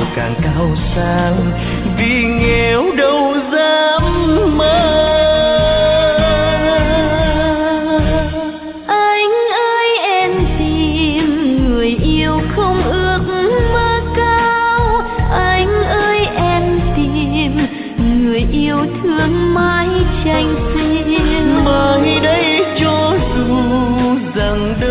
càng cao sang, vì nghèo đâu dám mơ. Anh ơi em tìm người yêu không ước mơ cao, anh ơi em tìm người yêu thương mãi tranh xin. Mai đây cho dù rằng